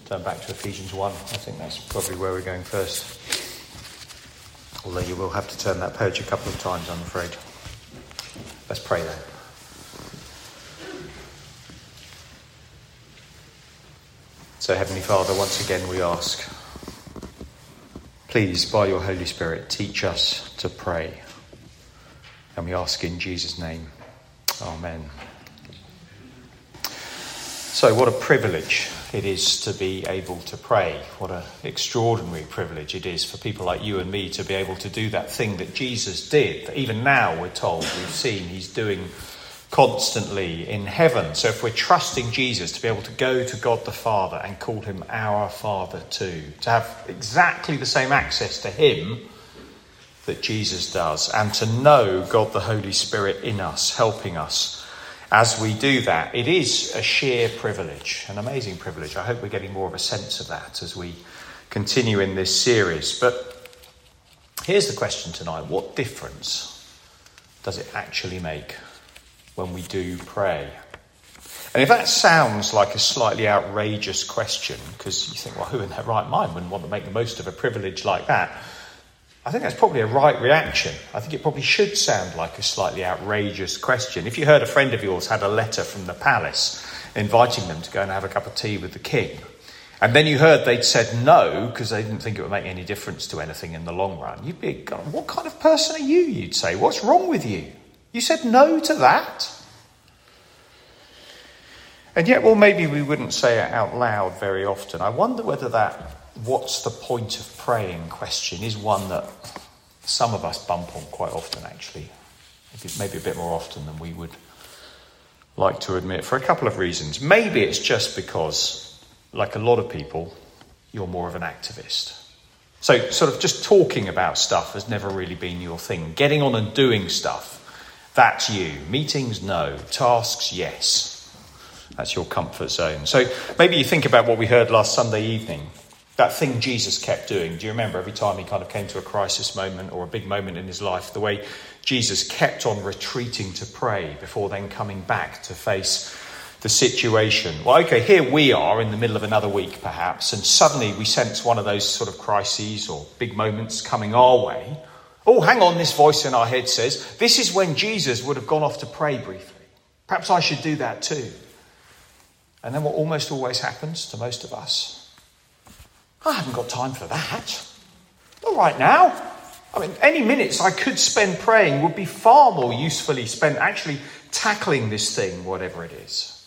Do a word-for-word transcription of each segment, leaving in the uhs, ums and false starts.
turn back to Ephesians one. I think that's probably where we're going first. Although you will have to turn that page a couple of times, I'm afraid. Let's pray then. So, Heavenly Father, once again we ask, please, by your Holy Spirit, teach us to pray. And we ask in Jesus' name. Amen. So, what a privilege it is to be able to pray. What an extraordinary privilege it is for people like you and me to be able to do that thing that Jesus did. That even now, we're told, we've seen he's doing constantly in heaven. So if we're trusting Jesus to be able to go to God the Father and call him our Father too, to have exactly the same access to him that Jesus does, and to know God the Holy Spirit in us, helping us as we do that, it is a sheer privilege, an amazing privilege. I hope we're getting more of a sense of that as we continue in this series. But here's the question tonight: what difference does it actually make when we do pray? And if that sounds like a slightly outrageous question, because you think, well, who in their right mind wouldn't want to make the most of a privilege like that? I think that's probably a right reaction. I think it probably should sound like a slightly outrageous question. If you heard a friend of yours had a letter from the palace inviting them to go and have a cup of tea with the king, and then you heard they'd said no because they didn't think it would make any difference to anything in the long run, you'd be, God, what kind of person are you, you'd say? What's wrong with you? You said no to that? And yet, well, maybe we wouldn't say it out loud very often. I wonder whether that what's the point of praying question is one that some of us bump on quite often, actually. Maybe, maybe a bit more often than we would like to admit, for a couple of reasons. Maybe it's just because, like a lot of people, you're more of an activist. So sort of just talking about stuff has never really been your thing. Getting on and doing stuff, that's you. Meetings, no. Tasks, yes. That's your comfort zone. So maybe you think about what we heard last Sunday evening. That thing Jesus kept doing. Do you remember every time he kind of came to a crisis moment or a big moment in his life, the way Jesus kept on retreating to pray before then coming back to face the situation? Well, okay, here we are in the middle of another week perhaps, and suddenly we sense one of those sort of crises or big moments coming our way. Oh, hang on, this voice in our head says, this is when Jesus would have gone off to pray briefly. Perhaps I should do that too. And then what almost always happens to most of us, I haven't got time for that. Not right now. I mean, any minutes I could spend praying would be far more usefully spent actually tackling this thing, whatever it is.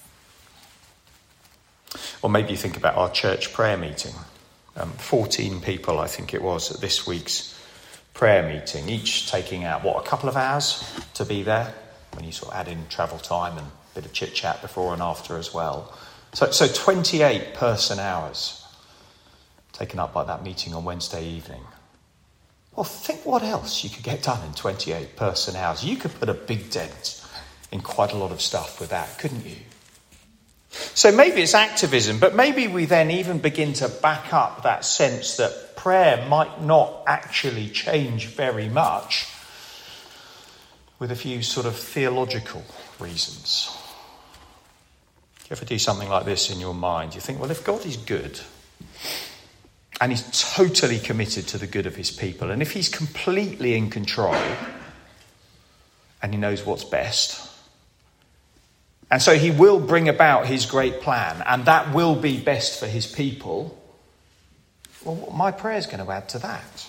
Or maybe you think about our church prayer meeting. Um, fourteen people, I think it was, at this week's prayer meeting, each taking out, what, a couple of hours to be there, when you sort of add in travel time and a bit of chit-chat before and after as well. So, so twenty-eight person hours taken up by that meeting on Wednesday evening. Well, think what else you could get done in twenty-eight person hours. You could put a big dent in quite a lot of stuff with that, couldn't you? So maybe it's activism, but maybe we then even begin to back up that sense that prayer might not actually change very much with a few sort of theological reasons. Do you ever do something like this in your mind? You think, well, if God is good, and he's totally committed to the good of his people, and if he's completely in control and he knows what's best, and so he will bring about his great plan, and that will be best for his people, well, my prayer is going to add to that.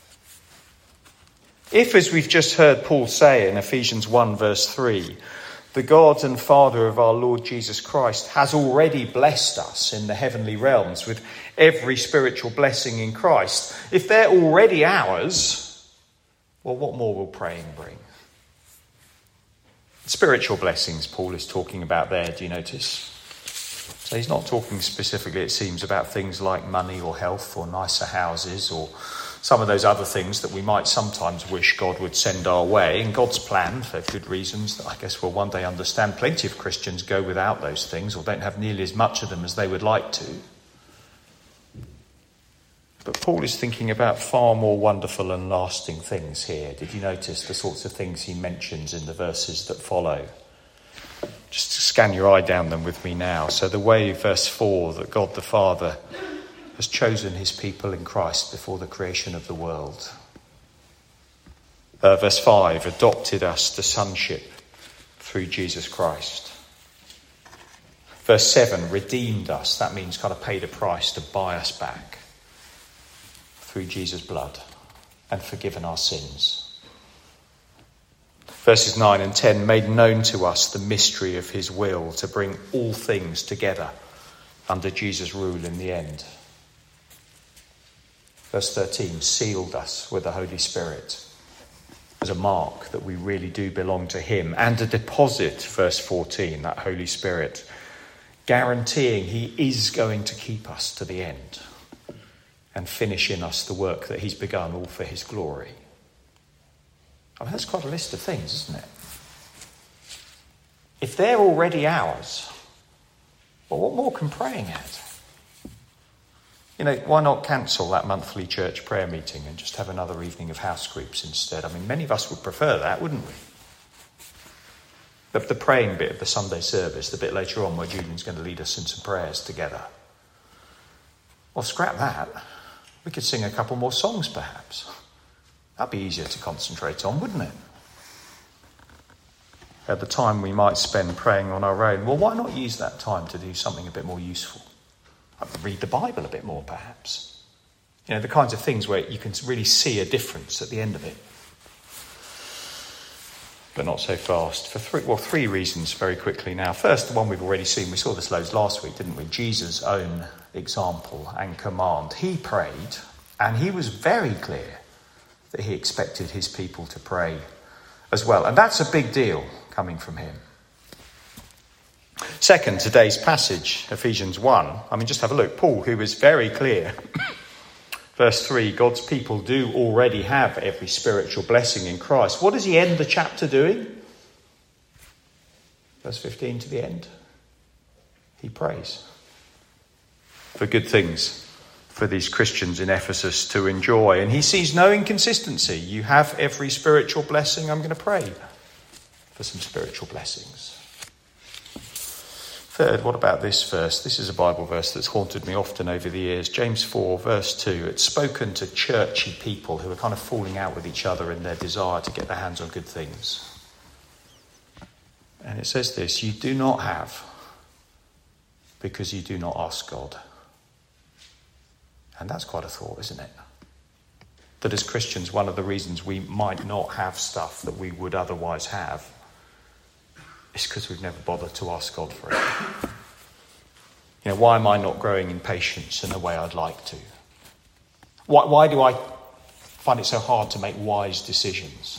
If, as we've just heard Paul say in Ephesians one verse three, the God and Father of our Lord Jesus Christ has already blessed us in the heavenly realms with every spiritual blessing in Christ. If they're already ours, well, what more will praying bring? Spiritual blessings Paul is talking about there, do you notice? So he's not talking specifically, it seems, about things like money or health or nicer houses or some of those other things that we might sometimes wish God would send our way. In God's plan, for good reasons that I guess we'll one day understand, plenty of Christians go without those things or don't have nearly as much of them as they would like to. But Paul is thinking about far more wonderful and lasting things here. Did you notice the sorts of things he mentions in the verses that follow? Just scan your eye down them with me now. So the way, verse four, that God the Father has chosen his people in Christ before the creation of the world. Uh, verse five, adopted us to sonship through Jesus Christ. Verse seven, redeemed us. That means kind of paid a price to buy us back through Jesus' blood and forgiven our sins. Verses nine and ten, made known to us the mystery of his will to bring all things together under Jesus' rule in the end. Verse thirteen, sealed us with the Holy Spirit as a mark that we really do belong to him, and a deposit, verse fourteen, that Holy Spirit, guaranteeing he is going to keep us to the end and finish in us the work that he's begun, all for his glory. I mean, that's quite a list of things, isn't it? If they're already ours, well, what more can praying add? You know, why not cancel that monthly church prayer meeting and just have another evening of house groups instead? I mean, many of us would prefer that, wouldn't we? The, the praying bit of the Sunday service, the bit later on where Julian's going to lead us in some prayers together. Well, scrap that. We could sing a couple more songs, perhaps. That'd be easier to concentrate on, wouldn't it? At the time we might spend praying on our own, well, why not use that time to do something a bit more useful? Read the Bible a bit more, perhaps. You know, the kinds of things where you can really see a difference at the end of it. But not so fast. For three, well, three reasons very quickly now. First, the one we've already seen. We saw this loads last week, didn't we? Jesus' own example and command. He prayed, and he was very clear that he expected his people to pray as well. And that's a big deal coming from him. Second, today's passage, Ephesians one. I mean, just have a look. Paul, who was very clear. Verse three, God's people do already have every spiritual blessing in Christ. What does he end the chapter doing? Verse fifteen to the end. He prays for good things for these Christians in Ephesus to enjoy. And he sees no inconsistency. You have every spiritual blessing. I'm going to pray for some spiritual blessings. Third, what about this verse? This is a Bible verse that's haunted me often over the years. James four, verse two. It's spoken to churchy people who are kind of falling out with each other in their desire to get their hands on good things. And it says this, you do not have because you do not ask God. And that's quite a thought, isn't it? That as Christians, one of the reasons we might not have stuff that we would otherwise have is because we've never bothered to ask God for it. You know, why am I not growing in patience in the way I'd like to? Why, why do I find it so hard to make wise decisions?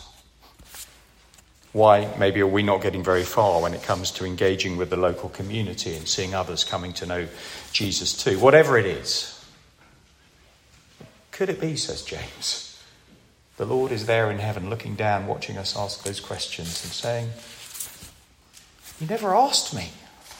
Why, maybe, are we not getting very far when it comes to engaging with the local community and seeing others coming to know Jesus too? Whatever it is. Could it be, says James, the Lord is there in heaven looking down, watching us ask those questions and saying, you never asked me.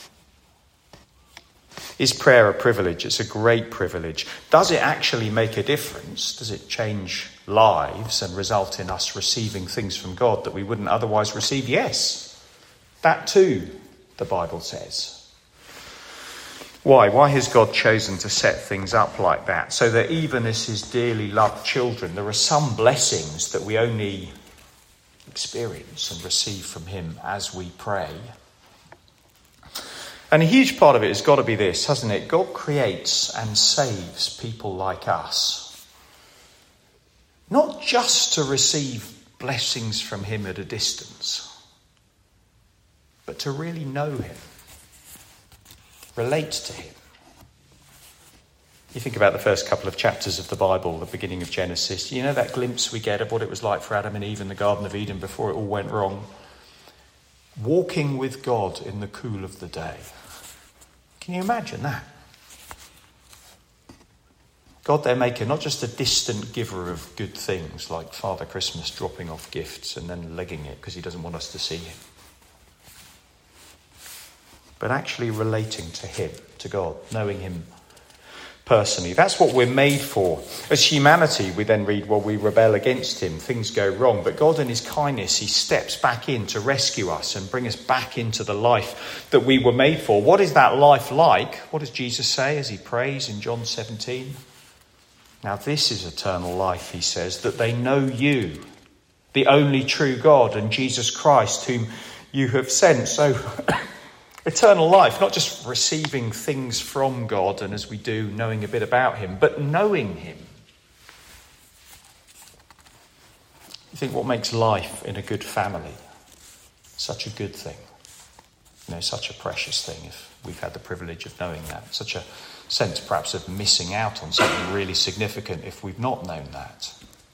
Is prayer a privilege? It's a great privilege. Does it actually make a difference? Does it change lives and result in us receiving things from God that we wouldn't otherwise receive? Yes. That too, the Bible says. Why? Why has God chosen to set things up like that? So that even as his dearly loved children, there are some blessings that we only experience and receive from him as we pray. And a huge part of it has got to be this, hasn't it? God creates and saves people like us. Not just to receive blessings from him at a distance, but to really know him. Relate to him. You think about the first couple of chapters of the Bible, the beginning of Genesis. You know that glimpse we get of what it was like for Adam and Eve in the Garden of Eden before it all went wrong? Walking with God in the cool of the day. Can you imagine that? God, their maker, not just a distant giver of good things like Father Christmas dropping off gifts and then legging it because he doesn't want us to see him. But actually relating to him, to God, knowing him personally. That's what we're made for. As humanity, we then read, well, we rebel against him, things go wrong. But God in his kindness, he steps back in to rescue us and bring us back into the life that we were made for. What is that life like? What does Jesus say as he prays in John seventeen? Now this is eternal life, he says, that they know you, the only true God, and Jesus Christ, whom you have sent. So eternal life, not just receiving things from God, and as we do, knowing a bit about him, but knowing him. You think, what makes life in a good family such a good thing? You know, such a precious thing, if we've had the privilege of knowing that. Such a sense, perhaps, of missing out on something really significant if we've not known that.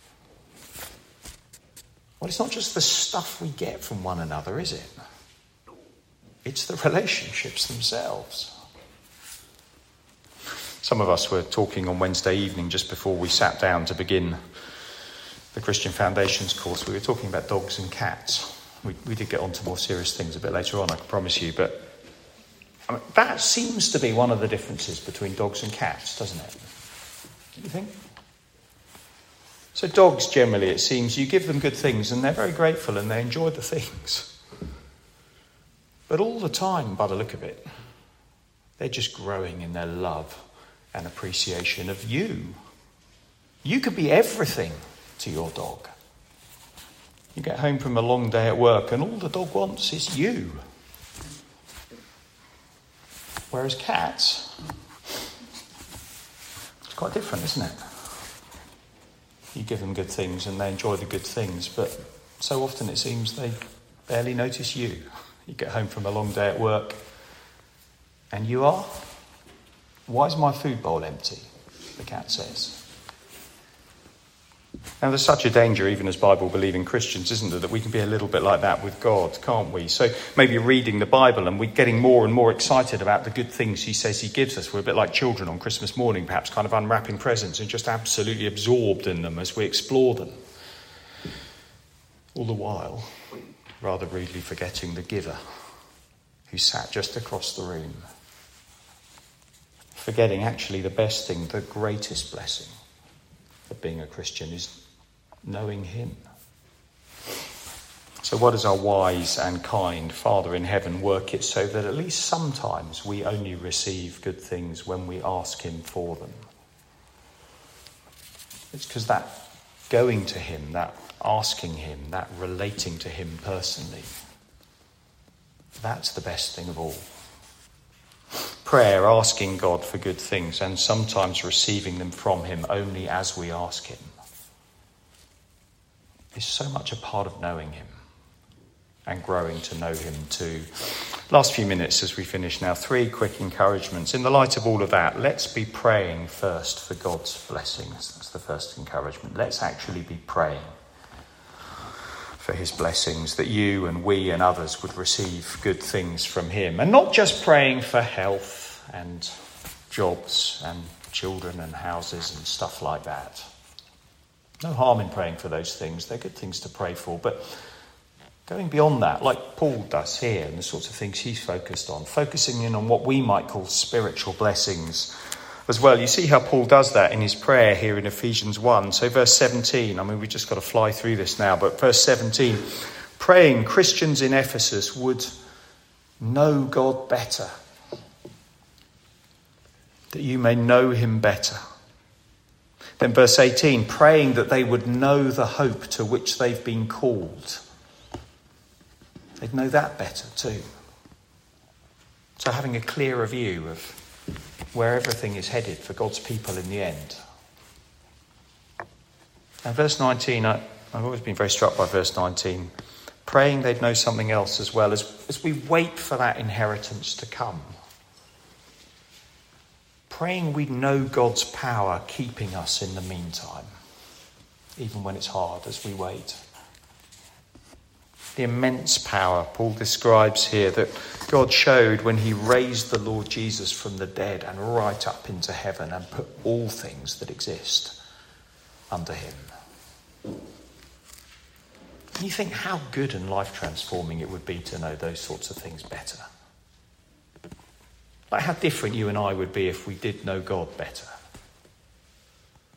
Well, it's not just the stuff we get from one another, is it? It's the relationships themselves. Some of us were talking on Wednesday evening just before we sat down to begin the Christian Foundations course. We were talking about dogs and cats. We, we did get on to more serious things a bit later on, I can promise you. But I mean, that seems to be one of the differences between dogs and cats, doesn't it? Don't you think? So dogs, generally, it seems, you give them good things and they're very grateful and they enjoy the things. But all the time, by the look of it, they're just growing in their love and appreciation of you. You could be everything to your dog. You get home from a long day at work and all the dog wants is you. Whereas cats, it's quite different, isn't it? You give them good things and they enjoy the good things, but so often it seems they barely notice you. You get home from a long day at work and you are? Why is my food bowl empty? The cat says. Now there's such a danger, even as Bible-believing Christians, isn't there, that we can be a little bit like that with God, can't we? So maybe reading the Bible and we're getting more and more excited about the good things he says he gives us. We're a bit like children on Christmas morning, perhaps kind of unwrapping presents and just absolutely absorbed in them as we explore them. All the while, rather rudely forgetting the giver who sat just across the room. Forgetting actually the best thing, the greatest blessing of being a Christian is knowing him. So what does our wise and kind Father in heaven work it so that at least sometimes we only receive good things when we ask him for them? It's because that going to him, that asking him, that relating to him personally, that's the best thing of all. Prayer, asking God for good things and sometimes receiving them from him only as we ask him, is so much a part of knowing him and growing to know him too. Last few minutes as we finish now, three quick encouragements. In the light of all of that, let's be praying first for God's blessings. That's the first encouragement. Let's actually be praying for his blessings, that you and we and others would receive good things from him. And not just praying for health and jobs and children and houses and stuff like that. No harm in praying for those things. They're good things to pray for. But going beyond that, like Paul does here, and the sorts of things he's focused on, focusing in on what we might call spiritual blessings as well. You see how Paul does that in his prayer here in Ephesians one. So verse seventeen, I mean, we've just got to fly through this now, but verse seventeen, praying Christians in Ephesus would know God better, that you may know him better. Then verse eighteen, praying that they would know the hope to which they've been called. They'd know that better too. So having a clearer view of where everything is headed for God's people in the end. Now verse nineteen, I, I've always been very struck by verse nineteen. Praying they'd know something else as well, as, as we wait for that inheritance to come. Praying we know God's power keeping us in the meantime, even when it's hard as we wait. The immense power Paul describes here that God showed when he raised the Lord Jesus from the dead and right up into heaven and put all things that exist under him. You think how good and life transforming it would be to know those sorts of things better. Like how different you and I would be if we did know God better.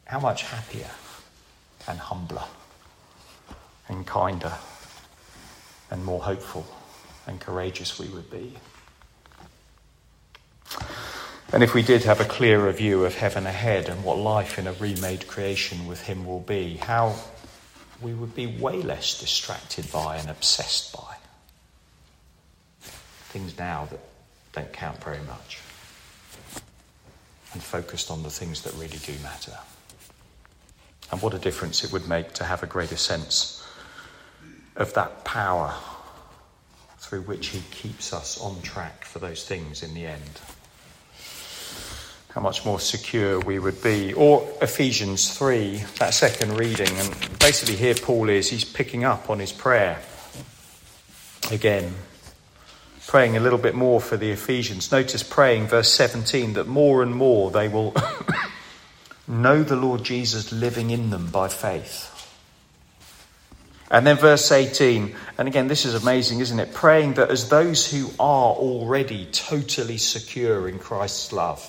how much happier and humbler and kinder and more hopeful and courageous we would be. And if we did have a clearer view of heaven ahead and what life in a remade creation with him will be, how we would be way less distracted by and obsessed by things now that don't count very much, and focused on the things that really do matter. And what a difference it would make to have a greater sense of that power through which he keeps us on track for those things in the end. How much more secure we would be. Or Ephesians three, that second reading, and basically here Paul is, he's picking up on his prayer again, praying a little bit more for the Ephesians. Notice praying, verse seventeen, that more and more they will know the Lord Jesus living in them by faith. And then verse eighteen, and again this is amazing, isn't it? Praying that as those who are already totally secure in Christ's love,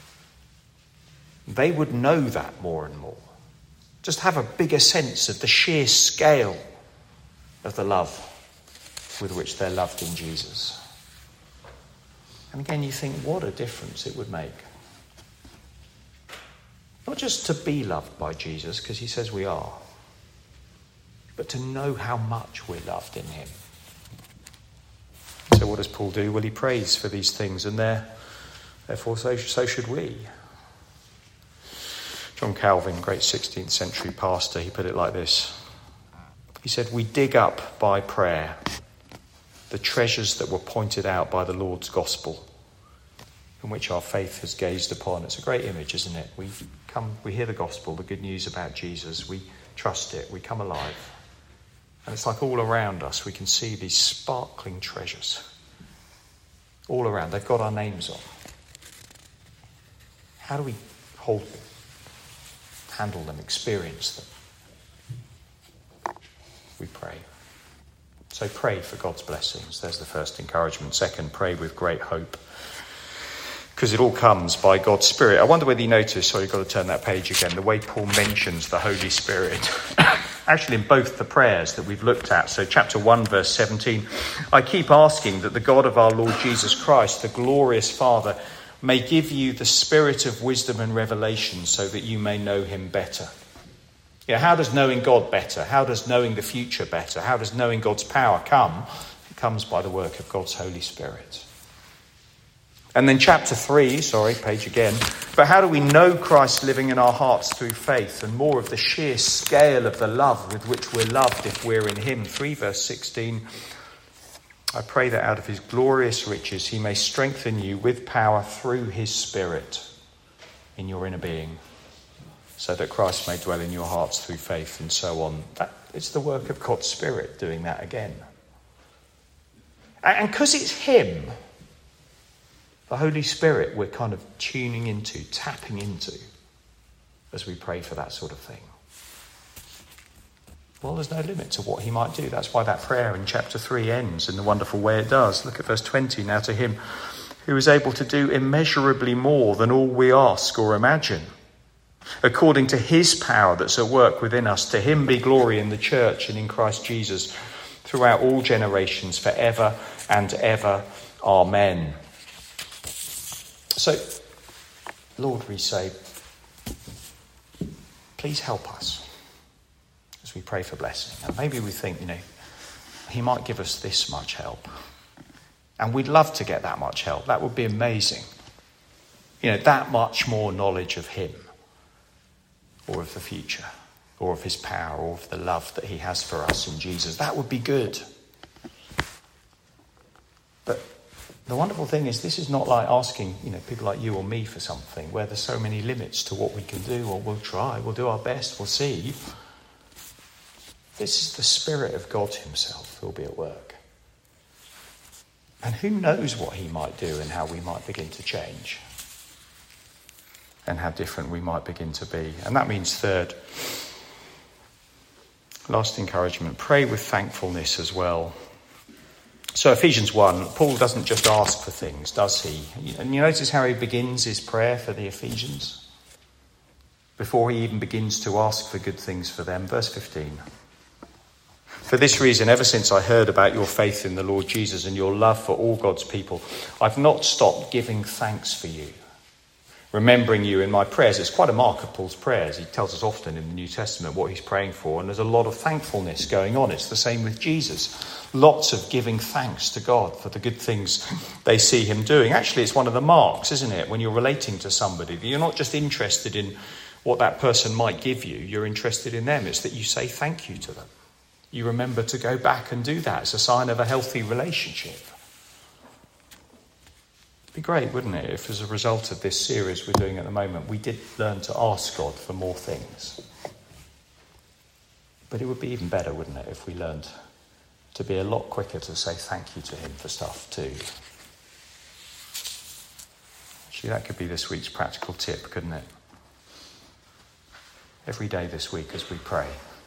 they would know that more and more. Just have a bigger sense of the sheer scale of the love with which they're loved in Jesus. And again, you think, what a difference it would make. Not just to be loved by Jesus, because he says we are, but to know how much we're loved in him. So what does Paul do? Well, he prays for these things, and therefore so, so should we. John Calvin, great sixteenth century pastor, he put it like this. He said, we dig up by prayer the treasures that were pointed out by the Lord's gospel, in which our faith has gazed upon. It's a great image, isn't it? We come, we hear the gospel, the good news about Jesus, we trust it, we come alive. And it's like all around us, we can see these sparkling treasures. All around, they've got our names on. How do we hold them, handle them, experience them? We pray. So pray for God's blessings. There's the first encouragement. Second, pray with great hope, because it all comes by God's Spirit. I wonder whether you notice, sorry, you've got to turn that page again, the way Paul mentions the Holy Spirit. Actually, in both the prayers that we've looked at. So chapter one, verse seventeen, I keep asking that the God of our Lord Jesus Christ, the glorious Father, may give you the spirit of wisdom and revelation so that you may know him better. Yeah, how does knowing God better? How does knowing the future better? How does knowing God's power come? It comes by the work of God's Holy Spirit. And then chapter three, sorry, page again. But how do we know Christ living in our hearts through faith, and more of the sheer scale of the love with which we're loved if we're in him? three verse sixteen. I pray that out of his glorious riches he may strengthen you with power through his Spirit in your inner being, so that Christ may dwell in your hearts through faith, and so on. That, it's the work of God's Spirit doing that again. And because it's him, the Holy Spirit, we're kind of tuning into, tapping into, as we pray for that sort of thing. Well, there's no limit to what he might do. That's why that prayer in chapter three ends in the wonderful way it does. Look at verse twenty. Now to him who is able to do immeasurably more than all we ask or imagine, according to his power that's at work within us, to him be glory in the church and in Christ Jesus throughout all generations, forever and ever. Amen. So, Lord, we say, please help us as we pray for blessing. And maybe we think, you know, he might give us this much help. And we'd love to get that much help. That would be amazing. You know, that much more knowledge of him, or of the future, or of his power, or of the love that he has for us in Jesus. That would be good. But the wonderful thing is, this is not like asking, you know, people like you or me for something where there's so many limits to what we can do, or we'll try, we'll do our best, we'll see. This is the Spirit of God himself who will be at work. And who knows what he might do and how we might begin to change, and how different we might begin to be. And that means third, last encouragement, pray with thankfulness as well. So Ephesians one, Paul doesn't just ask for things, does he? And you notice how he begins his prayer for the Ephesians? before he even begins to ask for good things for them. Verse fifteen. For this reason, ever since I heard about your faith in the Lord Jesus and your love for all God's people, I've not stopped giving thanks for you, remembering you in my prayers. It's quite a mark of Paul's prayers. He tells us often in the New Testament what he's praying for, and there's a lot of thankfulness going on. It's the same with Jesus. Lots of giving thanks to God for the good things they see him doing. Actually, it's one of the marks, isn't it, when you're relating to somebody, that you're not just interested in what that person might give you, you're interested in them. It's that you say thank you to them. You remember to go back and do that. It's a sign of a healthy relationship. It'd be great, wouldn't it, if as a result of this series we're doing at the moment, we did learn to ask God for more things. But it would be even better, wouldn't it, if we learned to be a lot quicker to say thank you to him for stuff too. Actually, that could be this week's practical tip, couldn't it? Every day this week as we pray,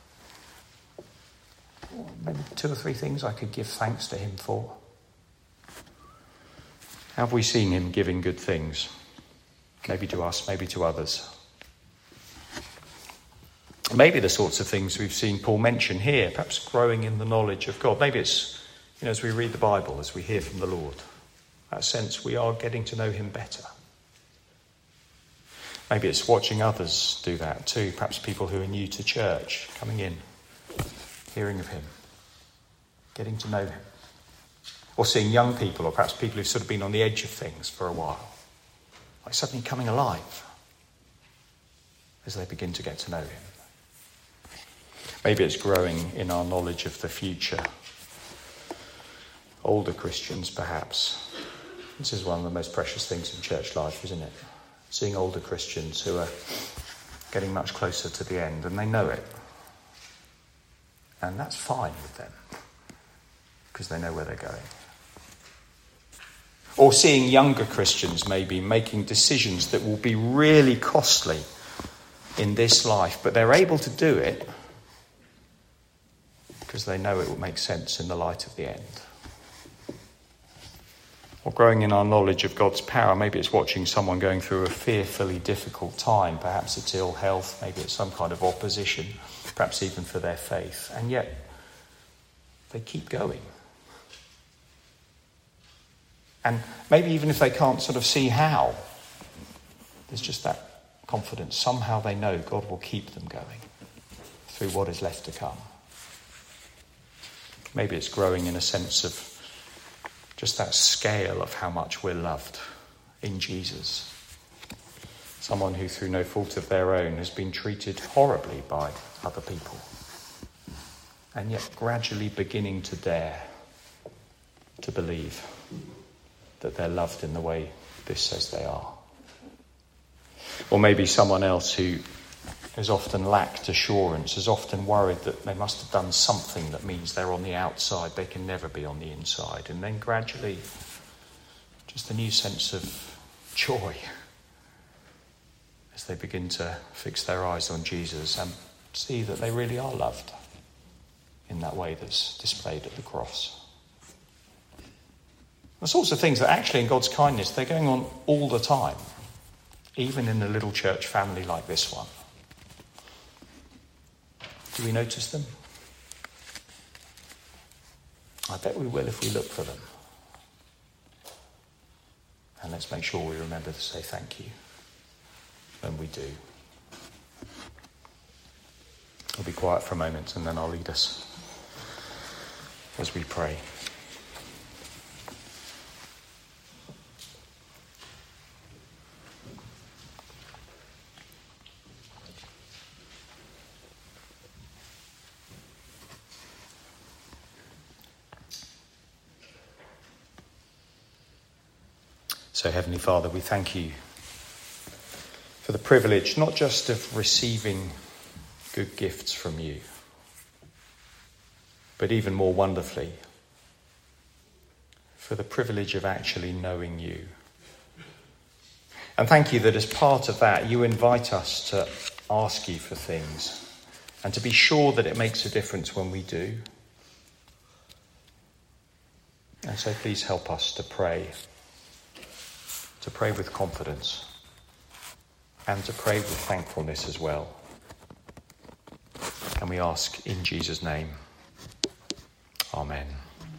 maybe two or three things I could give thanks to him for. Have we seen him giving good things? Maybe to us, maybe to others. Maybe the sorts of things we've seen Paul mention here, perhaps growing in the knowledge of God. Maybe it's, you know, as we read the Bible, as we hear from the Lord, that sense we are getting to know him better. Maybe it's watching others do that too, perhaps people who are new to church, coming in, hearing of him, getting to know him. Or seeing young people, or perhaps people who've sort of been on the edge of things for a while, like suddenly coming alive as they begin to get to know him. Maybe it's growing in our knowledge of the future. Older Christians, perhaps. This is one of the most precious things in church life, isn't it? Seeing older Christians who are getting much closer to the end, and they know it. And that's fine with them, because they know where they're going. Or seeing younger Christians maybe making decisions that will be really costly in this life, but they're able to do it because they know it will make sense in the light of the end. Or growing in our knowledge of God's power. Maybe it's watching someone going through a fearfully difficult time. Perhaps it's ill health, maybe it's some kind of opposition, perhaps even for their faith. And yet they keep going. And maybe even if they can't sort of see how, there's just that confidence. Somehow they know God will keep them going through what is left to come. Maybe it's growing in a sense of just that scale of how much we're loved in Jesus. Someone who, through no fault of their own, has been treated horribly by other people, and yet gradually beginning to dare to believe that they're loved in the way this says they are. Or maybe someone else who has often lacked assurance, has often worried that they must have done something that means they're on the outside, they can never be on the inside. And then gradually, just a new sense of joy as they begin to fix their eyes on Jesus and see that they really are loved in that way that's displayed at the cross. The sorts of things that actually in God's kindness, they're going on all the time, even in a little church family like this one. Do we notice them? I bet we will if we look for them. And let's make sure we remember to say thank you when we do. I'll be quiet for a moment and then I'll lead us as we pray. So, Heavenly Father, we thank you for the privilege not just of receiving good gifts from you, but even more wonderfully, for the privilege of actually knowing you. And thank you that as part of that, you invite us to ask you for things and to be sure that it makes a difference when we do. And so please help us to pray. To pray with confidence, and to pray with thankfulness as well. And we ask in Jesus' name. Amen.